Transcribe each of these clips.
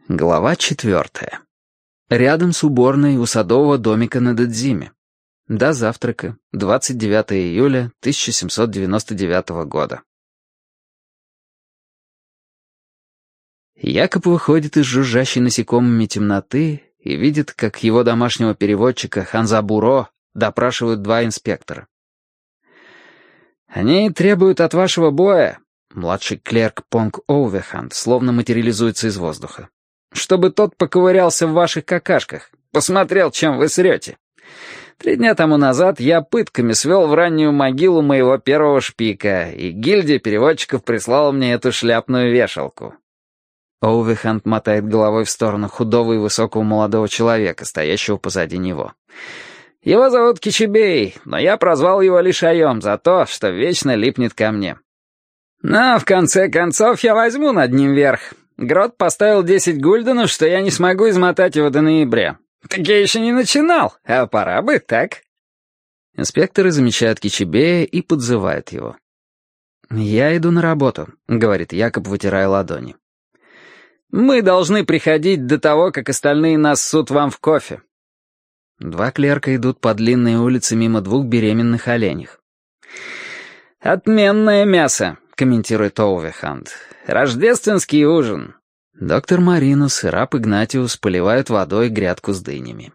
Глава 4. Рядом с уборной у садового домика на Дедзиме. До завтрака, 29 июля 1799 года. Якоб выходит из жужжащей насекомыми темноты и видит, как его домашнего переводчика Ханзабуро допрашивают два инспектора. «Они требуют от вашего боя», — младший клерк Понг Оувеханд словно материализуется из воздуха, «чтобы тот поковырялся в ваших какашках, посмотрел, чем вы срете. 3 дня тому назад я пытками свел в раннюю могилу моего первого шпика, и гильдия переводчиков прислала мне эту шляпную вешалку». Оувеханд мотает головой в сторону худого и высокого молодого человека, стоящего позади него. «Его зовут Кичибей, но я прозвал его Лишаем за то, что вечно липнет ко мне. Но в конце концов я возьму над ним верх. Грот поставил 10 гульденов, что я не смогу измотать его до ноября. Так я еще не начинал, а пора бы, так?» Инспекторы замечают Кичибея и подзывают его. «Я иду на работу», — говорит Якоб, вытирая ладони. «Мы должны приходить до того, как остальные нас ссут вам в кофе». Два клерка идут по длинной улице мимо 2 беременных оленях. «Отменное мясо», — комментирует Оувеханд. «Рождественский ужин». Доктор Маринус и раб Игнатиус поливают водой грядку с дынями.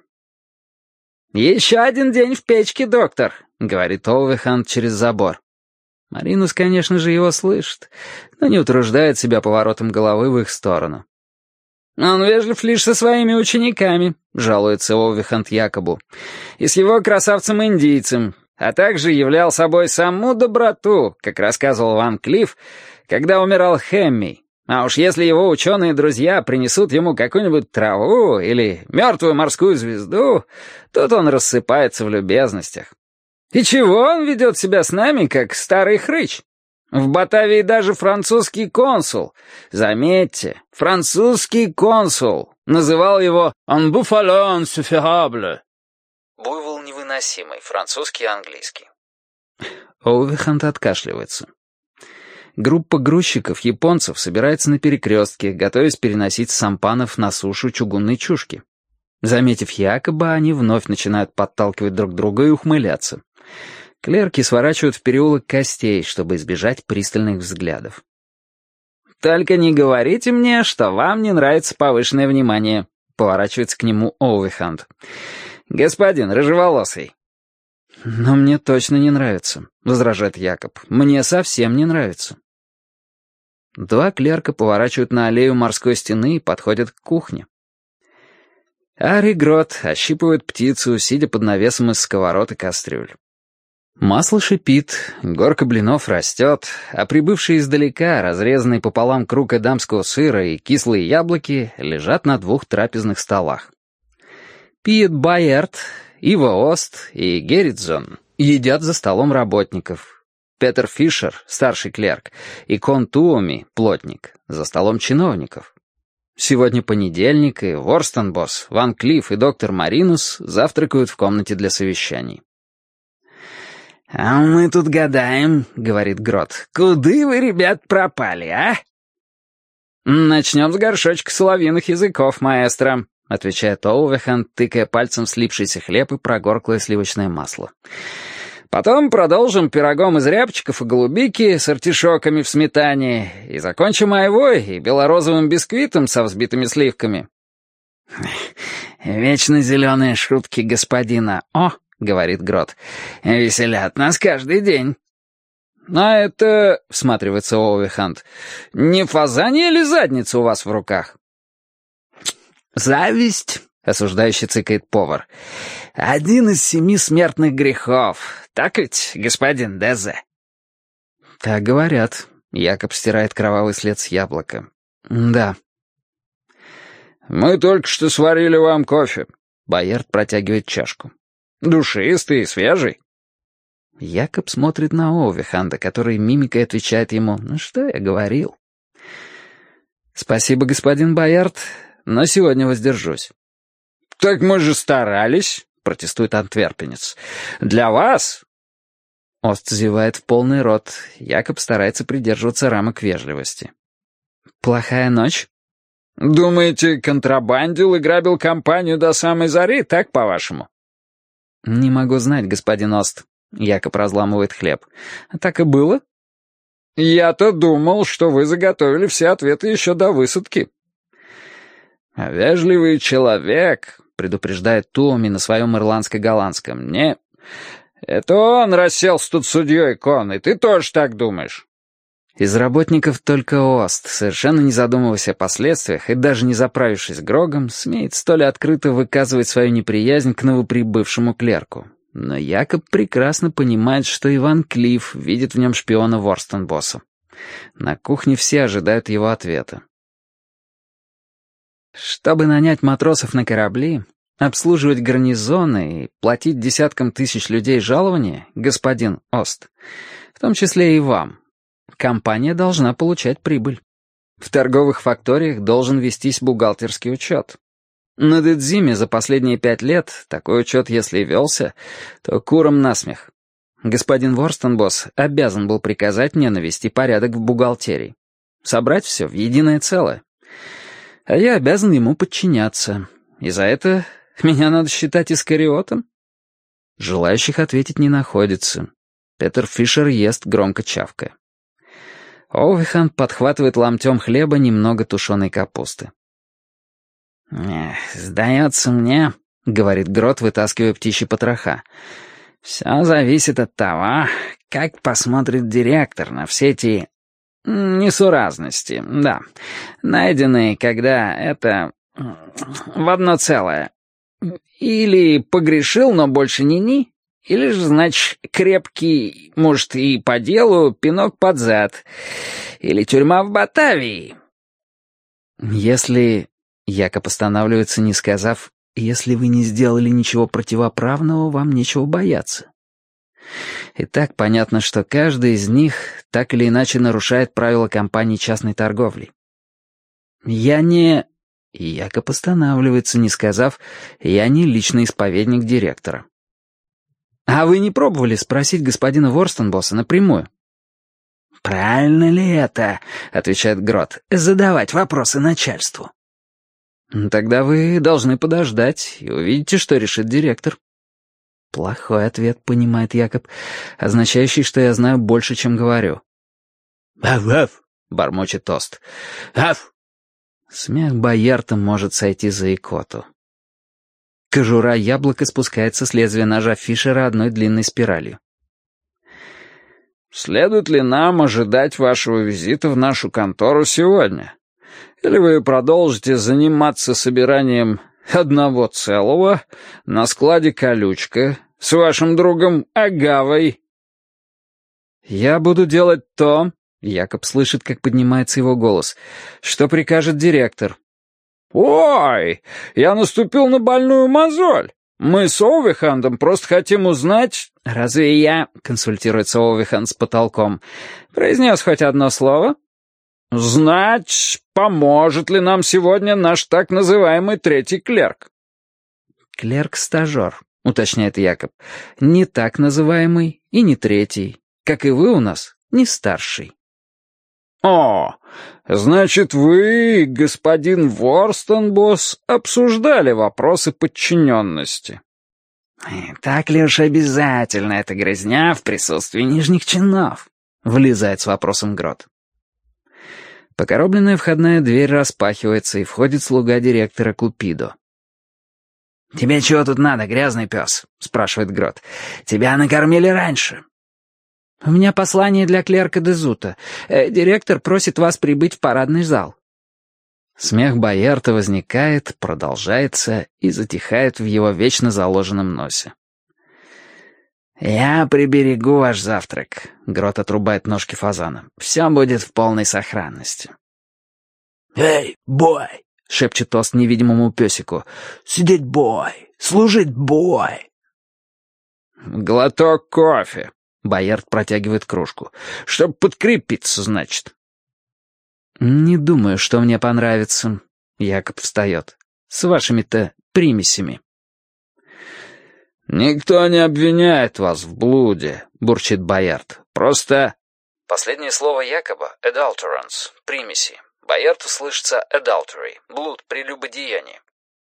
«Еще 1 день в печке, доктор», — говорит Оувеханд через забор. Маринус, конечно же, его слышит, но не утруждает себя поворотом головы в их сторону. «Он вежлив лишь со своими учениками», — жалуется Оувеханд Якобу, «и с его красавцем-индийцем, а также являл собой саму доброту, как рассказывал Ван Клифф, когда умирал Хэмми. А уж если его ученые-друзья принесут ему какую-нибудь траву или мертвую морскую звезду, тут он рассыпается в любезностях. И чего он ведет себя с нами, как старый хрыч? В Батавии даже французский консул, заметьте, французский консул, называл его «un buffalo insufferable». Буйвол невыносимый, французский и английский. Оувеханд откашливается. Группа грузчиков-японцев собирается на перекрестке, готовясь переносить с сампанов на сушу чугунные чушки. Заметив Якоба, они вновь начинают подталкивать друг друга и ухмыляться. Клерки сворачивают в переулок Костей, чтобы избежать пристальных взглядов. «Только не говорите мне, что вам не нравится повышенное внимание», — поворачивается к нему Оувеханд. «Господин рыжеволосый». «Но мне точно не нравится», — возражает Якоб. «Мне совсем не нравится». 2 клерка поворачивают на аллею морской стены и подходят к кухне. Ари Грот ощипывает птицу, сидя под навесом из сковород и кастрюль. Масло шипит, горка блинов растет, а прибывшие издалека, разрезанные пополам круг эдамского сыра и кислые яблоки, лежат на 2 трапезных столах. Пиет Байерт, Ива Ост и Герритзон едят за столом работников. Петер Фишер, старший клерк, и Кон Туоми, плотник, за столом чиновников. Сегодня понедельник, и Ворстенбосс, Ван Клифф и доктор Маринус завтракают в комнате для совещаний. «А мы тут гадаем», — говорит Грот, — «куды вы, ребят, пропали, а?» «Начнем с горшочка соловьиных языков, маэстро», — отвечает Оувеханд, тыкая пальцем в слипшийся хлеб и прогорклое сливочное масло. «Потом продолжим пирогом из рябчиков и голубики с артишоками в сметане и закончим айвой и белорозовым бисквитом со взбитыми сливками». «Вечно зеленые шутки господина О», — говорит Грот, — «веселят нас каждый день». «А это, — всматривается Оувеханд, — не фазанья или задница у вас в руках?» «Зависть», — осуждающе цыкает повар, — «один из 7 смертных грехов. Так ведь, господин Дезе?» «Так говорят». Якоб стирает кровавый след с яблока. «Да». «Мы только что сварили вам кофе». Байерд протягивает чашку. «Душистый, свежий». Якоб смотрит на Оувеханда, который мимикой отвечает ему: «Ну что я говорил?» «Спасибо, господин Байерд, но сегодня воздержусь». «Так мы же старались», — протестует антверпенец. «Для вас». Ост зевает в полный рот. Якоб старается придерживаться рамок вежливости. «Плохая ночь?» Думаете, контрабандил и грабил компанию до самой зари, так, по-вашему? «Не могу знать, господин Ост», — Якоб разламывает хлеб. «А так и было?» «Я-то думал, что вы заготовили все ответы еще до высадки». «А вежливый человек», — предупреждает Туоми на своем ирландско-голландском. «Не, это он расселся тут судьей, Кон, и ты тоже так думаешь». Из работников только Ост, совершенно не задумываясь о последствиях и даже не заправившись грогом, смеет столь открыто выказывать свою неприязнь к новоприбывшему клерку. Но Якоб прекрасно понимает, что Иван Клифф видит в нем шпиона Ворстенбосса. На кухне все ожидают его ответа. Чтобы нанять матросов на корабли, обслуживать гарнизоны и платить десяткам тысяч людей жалования, господин Ост, в том числе и вам, компания должна получать прибыль. В торговых факториях должен вестись бухгалтерский учет. На Дедзиме за последние 5 лет такой учет, если и велся, то курам насмех. Господин Ворстенбосс обязан был приказать мне навести порядок в бухгалтерии. Собрать все в единое целое. А я обязан ему подчиняться. И за это меня надо считать искариотом? Желающих ответить не находится. Петер Фишер ест, громко чавкая. Овеханд подхватывает ломтем хлеба немного тушеной капусты. «Сдается мне», — говорит Грот, вытаскивая птичьи потроха, «все зависит от того, как посмотрит директор на все эти несуразности, да, найденные, когда это в одно целое. Или погрешил, но больше ни-ни, или же, значит, крепкий, может, и по делу, пинок под зад, или тюрьма в Батавии». Если... Якоб останавливается, не сказав, «Если вы не сделали ничего противоправного, вам нечего бояться». И так понятно, что каждый из них так или иначе нарушает правила компании частной торговли. «Я не...» И Якоб останавливается, не сказав, «Я не личный исповедник директора». «А вы не пробовали спросить господина Ворстенбосса напрямую?» «Правильно ли это, — отвечает Грот, — задавать вопросы начальству?» «Тогда вы должны подождать и увидите, что решит директор». Плохой ответ, понимает Якоб, означающий, что я знаю больше, чем говорю. «Аф-аф!» — бормочет Тост. «Аф!» Смех Боярта может сойти за икоту. Кожура яблока спускается с лезвия ножа Фишера одной длинной спиралью. «Следует ли нам ожидать вашего визита в нашу контору сегодня? Или вы продолжите заниматься собиранием одного целого на складе «Колючка» с вашим другом Агавой?» «Я буду делать то...» — Якоб слышит, как поднимается его голос. «Что прикажет директор?» «Ой, я наступил на больную мозоль. Мы с Овехандом просто хотим узнать...» «Разве я...» — консультируется Овеханд с потолком. «Произнес хоть одно слово?» «Знать, поможет ли нам сегодня наш так называемый третий клерк?» «Клерк-стажер», — уточняет Якоб. «Не так называемый и не третий. Как и вы у нас, не старший». «О, значит, вы, господин Ворстенбосс, обсуждали вопросы подчиненности». «Так ли уж обязательно эта грязня в присутствии нижних чинов?» — влезает с вопросом Грот. Покоробленная входная дверь распахивается, и входит слуга директора Купидо. «Тебе чего тут надо, грязный пес?» — спрашивает Грот. «Тебя накормили раньше». «У меня послание для клерка Дезута. Директор просит вас прибыть в парадный зал». Смех Боярта возникает, продолжается и затихает в его вечно заложенном носе. «Я приберегу ваш завтрак», — Грот отрубает ножки фазана. «Все будет в полной сохранности». «Эй, бой!» — шепчет Тост невидимому песику. «Сидеть, бой! Служить, бой!» «Глоток кофе», — Боярд протягивает кружку. «Чтоб подкрепиться, значит». «Не думаю, что мне понравится», — Якоб встает. «С вашими-то примесями». «Никто не обвиняет вас в блуде», — бурчит Боярд. «Просто...» Последнее слово Якоба — adulterance, примеси, Байерту слышится adultery, блуд, прелюбодеяние.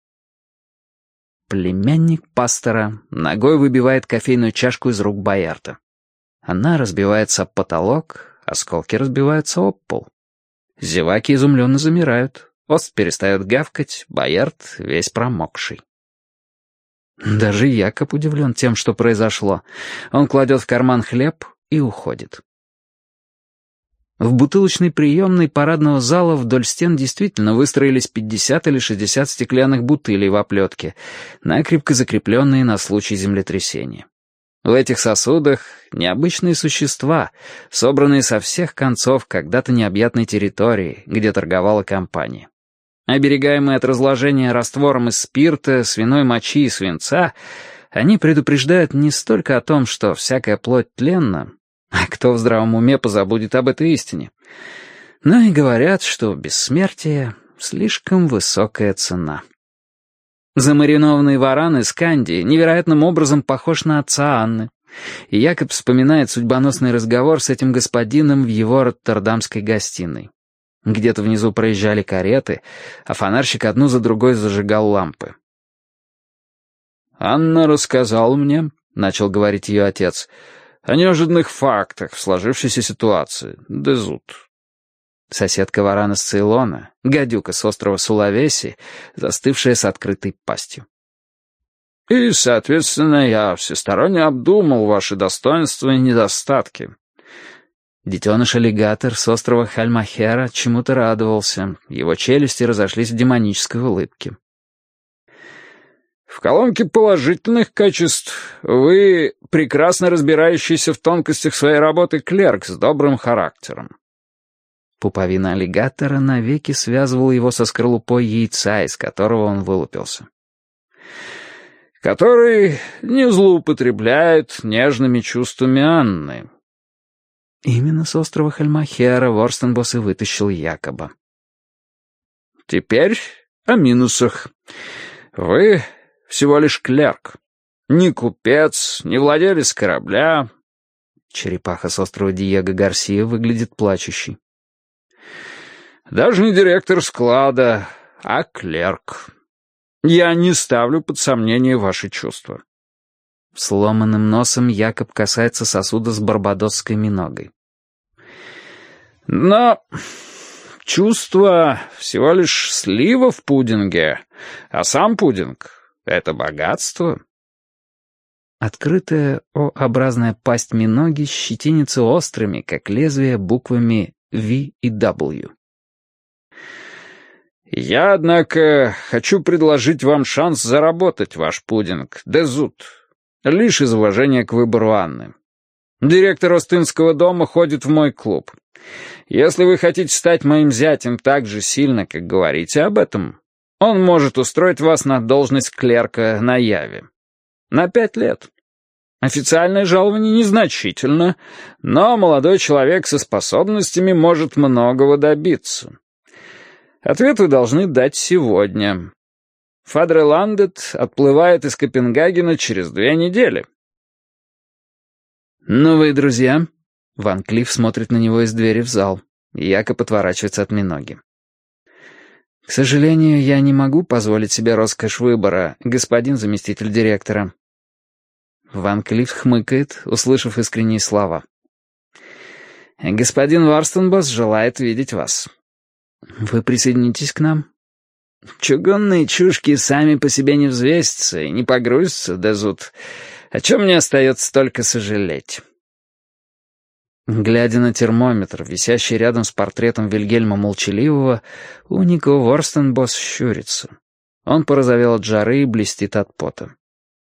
Племянник пастора ногой выбивает кофейную чашку из рук Байерта. Она разбивается об потолок, осколки разбиваются об пол. Зеваки изумленно замирают. Ост перестает гавкать, Байерт весь промокший. Даже Якоб удивлен тем, что произошло. Он кладет в карман хлеб и уходит. В бутылочной приемной парадного зала вдоль стен действительно выстроились 50 или 60 стеклянных бутылей в оплетке, накрепко закрепленные на случай землетрясения. В этих сосудах необычные существа, собранные со всех концов когда-то необъятной территории, где торговала компания. Оберегаемые от разложения раствором из спирта, свиной мочи и свинца, они предупреждают не столько о том, что всякая плоть тленна, а кто в здравом уме позабудет об этой истине, но и говорят, что бессмертие — слишком высокая цена. Замаринованный варан из Канди невероятным образом похож на отца Анны, и Якоб вспоминает судьбоносный разговор с этим господином в его роттердамской гостиной. Где-то внизу проезжали кареты, а фонарщик одну за другой зажигал лампы. «Анна рассказала мне», — начал говорить ее отец, — «о неожиданных фактах в сложившейся ситуации. Дезут». Соседка варана с Цейлона, гадюка с острова Сулавеси, застывшая с открытой пастью. «И, соответственно, я всесторонне обдумал ваши достоинства и недостатки». Детеныш-аллигатор с острова Хальмахера чему-то радовался, его челюсти разошлись в демонической улыбке. В колонке положительных качеств вы прекрасно разбирающийся в тонкостях своей работы клерк с добрым характером. Пуповина аллигатора навеки связывала его со скорлупой яйца, из которого он вылупился. Который не злоупотребляет нежными чувствами Анны. Именно с острова Хальмахера Ворстенбосс и вытащил Якоба. Теперь о минусах. Вы всего лишь клерк. Ни купец, ни владелец корабля. Черепаха с острова Диего Гарсия выглядит плачущей. Даже не директор склада, а клерк. Я не ставлю под сомнение ваши чувства. Сломанным носом Якоб касается сосуда с барбадосской миногой. Но чувство всего лишь слива в пудинге, а сам пудинг — это богатство. Открытая О-образная пасть миноги щетинится острыми, как лезвие, буквами V и W. Я, однако, хочу предложить вам шанс заработать ваш пудинг, Дезут, лишь из уважения к выбору Анны. Директор Остинского дома ходит в мой клуб. Если вы хотите стать моим зятем так же сильно, как говорите об этом, он может устроить вас на должность клерка на Яве. На 5 лет. Официальное жалование незначительно, но молодой человек со способностями может многого добиться. Ответ вы должны дать сегодня. Фадре Ландет отплывает из Копенгагена через 2 недели. «Новые друзья?» Ван Клифф смотрит на него из двери в зал. Якоб отворачивается от миноги. «К сожалению, я не могу позволить себе роскошь выбора, господин заместитель директора». Ван Клифф хмыкает, услышав искренние слова. «Господин Ворстенбосс желает видеть вас. Вы присоединитесь к нам?» «Чугунные чушки сами по себе не взвесятся и не погрузятся, Дезут, о чем мне остается только сожалеть». Глядя на термометр, висящий рядом с портретом Вильгельма Молчаливого, Унико Ворстенбосс щурится. Он порозовел от жары и блестит от пота.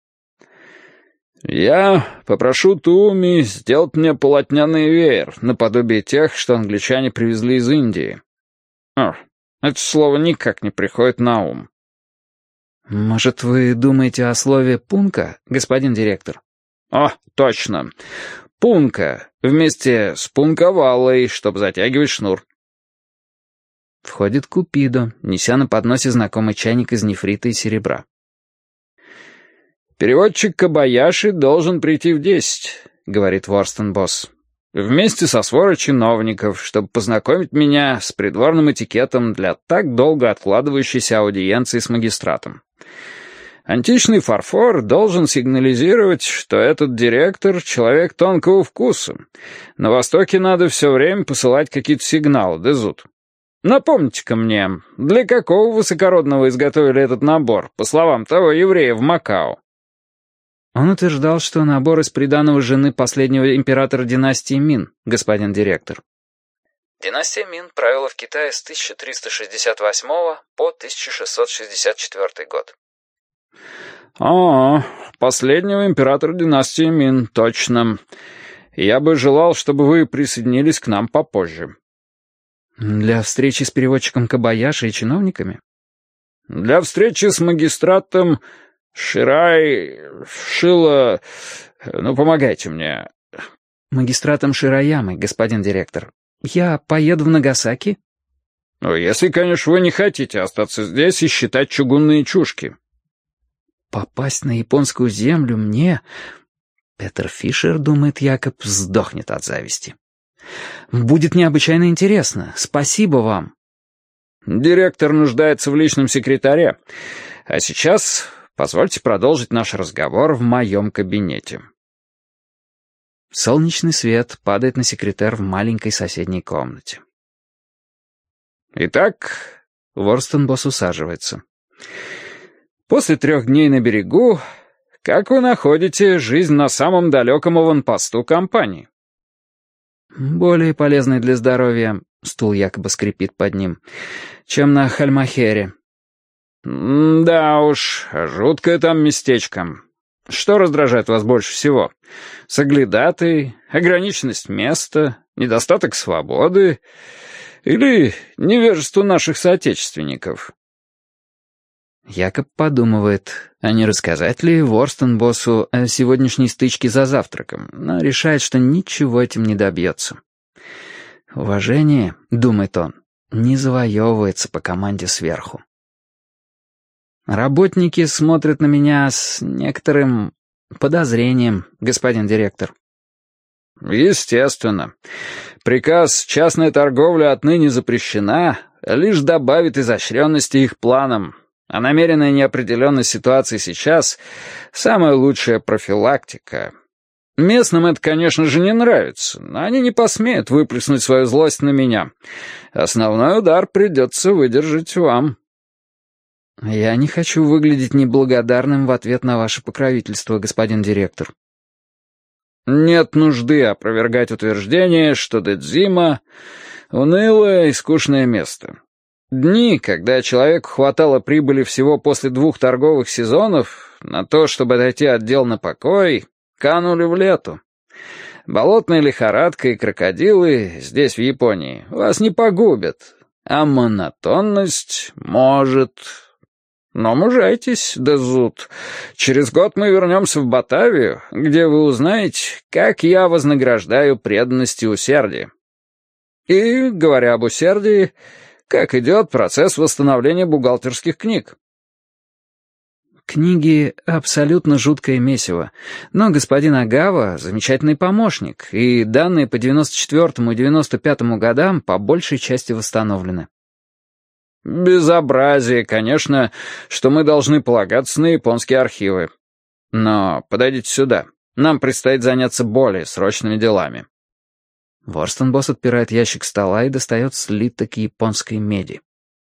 «Я попрошу Туми сделать мне полотняный веер, наподобие тех, что англичане привезли из Индии. Это слово никак не приходит на ум». «Может, вы думаете о слове «пунка», господин директор?» «О, точно. Пунка, вместе с пунковалой, чтобы затягивать шнур». Входит Купидо, неся на подносе знакомый чайник из нефрита и серебра. «Переводчик Кобаяши должен прийти в 10, — говорит Ворстенбосс. Вместе со сворой чиновников, чтобы познакомить меня с придворным этикетом для так долго откладывающейся аудиенции с магистратом. Античный фарфор должен сигнализировать, что этот директор — человек тонкого вкуса. На Востоке надо все время посылать какие-то сигналы, Дезут. Напомните-ка мне, для какого высокородного изготовили этот набор, по словам того еврея в Макао? Он утверждал, что набор из приданого жены последнего императора династии Мин, господин директор. Династия Мин правила в Китае с 1368 по 1664 год. Последнего императора династии Мин, точно. Я бы желал, чтобы вы присоединились к нам попозже. Для встречи с переводчиком Кобаяши и чиновниками? Для встречи с магистратом Шила... Ну, помогайте мне. Магистратом Шираямой, господин директор. Я поеду в Нагасаки? Ну, если, конечно, вы не хотите остаться здесь и считать чугунные чушки. Попасть на японскую землю мне... Петер Фишер, думает Якоб, сдохнет от зависти. Будет необычайно интересно. Спасибо вам. Директор нуждается в личном секретаре. А сейчас позвольте продолжить наш разговор в моем кабинете. Солнечный свет падает на секретер в маленькой соседней комнате. Итак, Ворстенбосс усаживается. После 3 дней на берегу, как вы находите жизнь на самом далеком аванпосту компании? Более полезный для здоровья, стул якобы скрипит под ним, чем на Хальмахере. Да уж, жуткое там местечко. Что раздражает вас больше всего? Соглядатый, ограниченность места, недостаток свободы или невежество наших соотечественников? Якоб подумывает, а не рассказать ли Ворстенбоссу о сегодняшней стычке за завтраком, но решает, что ничего этим не добьется. Уважение, думает он, не завоевывается по команде сверху. Работники смотрят на меня с некоторым подозрением, господин директор. Естественно. Приказ «Частная торговля отныне запрещена» лишь добавит изощренности их планам. А намеренная неопределенность ситуации сейчас — самая лучшая профилактика. Местным это, конечно же, не нравится, но они не посмеют выплеснуть свою злость на меня. Основной удар придется выдержать вам. Я не хочу выглядеть неблагодарным в ответ на ваше покровительство, господин директор. Нет нужды опровергать утверждение, что Дэдзима — унылое и скучное место. Дни, когда человеку хватало прибыли всего после 2 торговых сезонов, на то, чтобы отойти от дел на покой, канули в лету. Болотная лихорадка и крокодилы здесь, в Японии, вас не погубят, а монотонность может... Но мужайтесь, Дезут. Через год мы вернемся в Батавию, где вы узнаете, как я вознаграждаю преданность и усердие. И, говоря об усердии, как идет процесс восстановления бухгалтерских книг? Книги — абсолютно жуткое месиво, но господин Агава — замечательный помощник, и данные по 94-му и 95-му годам по большей части восстановлены. Безобразие, конечно, что мы должны полагаться на японские архивы. Но подойдите сюда, нам предстоит заняться более срочными делами. Ворстенбосс отпирает ящик стола и достает слиток японской меди.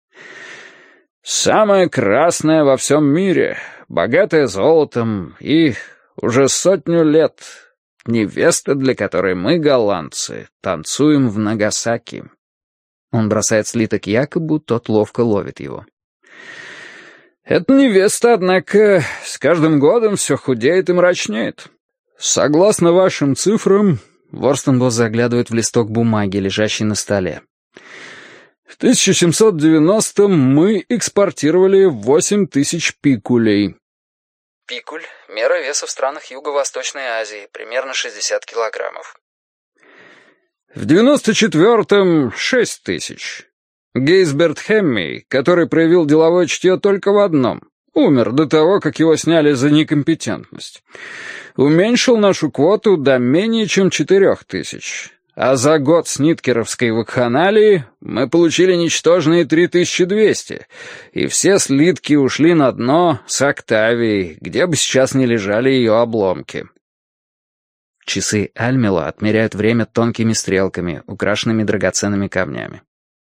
«Самое красное во всем мире, богатое золотом и уже 100 лет невеста, для которой мы, голландцы, танцуем в Нагасаки». Он бросает слиток Якобу, тот ловко ловит его. «Эта невеста, однако, с каждым годом все худеет и мрачнеет. Согласно вашим цифрам...» Ворстенбосс заглядывает в листок бумаги, лежащий на столе. «В 1790-м мы экспортировали 8000 пикулей». Пикуль — мера веса в странах Юго-Восточной Азии, примерно 60 килограммов. В 94-м — 6000. Гейсберт Хэмми, который проявил деловое чутье только в одном, Умер до того, как его сняли за некомпетентность. Уменьшил нашу квоту до менее чем 4000. А за год сниткеровской вакханалии мы получили ничтожные 3200, и все слитки ушли на дно с Октавией, где бы сейчас не лежали ее обломки. Часы Альмела отмеряют время тонкими стрелками, украшенными драгоценными камнями.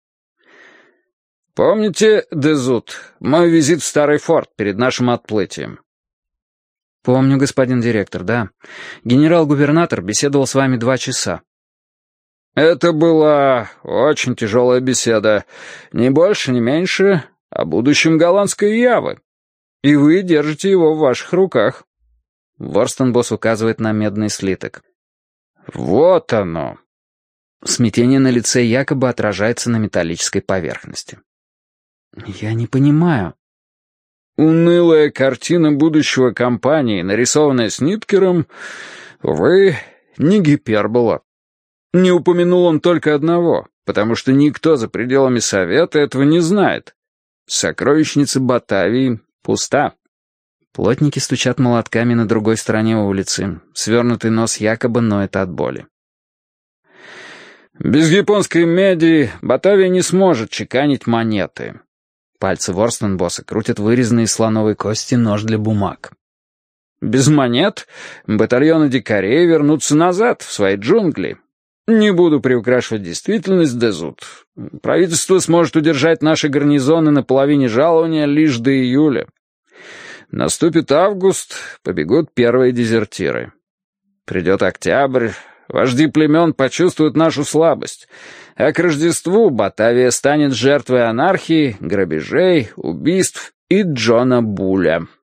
«Помните, Дезут, мой визит в Старый форт перед нашим отплытием?» «Помню, господин директор, да. Генерал-губернатор беседовал с вами 2 часа». «Это была очень тяжелая беседа. Ни больше, ни меньше о будущем голландской Явы. И вы держите его в ваших руках». Ворстенбосс указывает на медный слиток. «Вот оно». Смятение на лице якобы отражается на металлической поверхности. «Я не понимаю». «Унылая картина будущего компании, нарисованная Сниткером, увы, не гипербола. Не упомянул он только одного, потому что никто за пределами Совета этого не знает. Сокровищница Батавии пуста». Плотники стучат молотками на другой стороне улицы. Свернутый нос якобы ноет от боли. «Без японской меди Батавия не сможет чеканить монеты». Пальцы Ворстенбосса крутят вырезанные из слоновой кости нож для бумаг. «Без монет батальоны дикарей вернутся назад, в свои джунгли. Не буду приукрашивать действительность, Дезут. Правительство сможет удержать наши гарнизоны на половине жалования лишь до июля. Наступит август, побегут первые дезертиры. Придет октябрь, вожди племен почувствуют нашу слабость, а к Рождеству Батавия станет жертвой анархии, грабежей, убийств и Джона Буля».